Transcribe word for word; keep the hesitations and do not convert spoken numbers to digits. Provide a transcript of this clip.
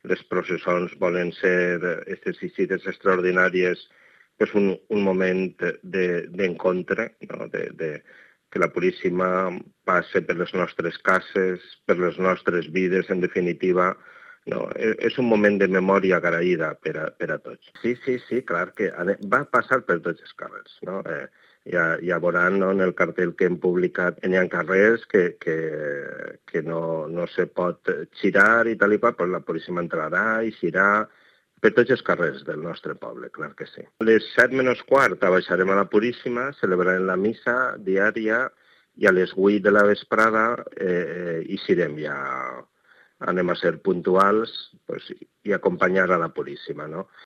les processons volen ser aquestes visites extraordinàries, és un, un moment d'encontre, no? de, de, que la Puríssima passe per les nostres cases, per les nostres vides, en definitiva. No, és un moment de memòria agraïda per a, per a tots. Sí, sí, sí, clar que va passar per tots els carrers. No? Eh, ja, ja veuran, no, en el cartell que hem publicat, hi ha carrers que, que, que no, no se pot girar i tal i qual, però la Puríssima entrarà i girarà per tots els carrers del nostre poble, clar que sí. A les set menys quart baixarem a la Puríssima, celebrarem la missa diària i a les vuit de la vesprada eh, hi serem ja. Anem a ser puntuals pues, i acompanyar a la Puríssima, no?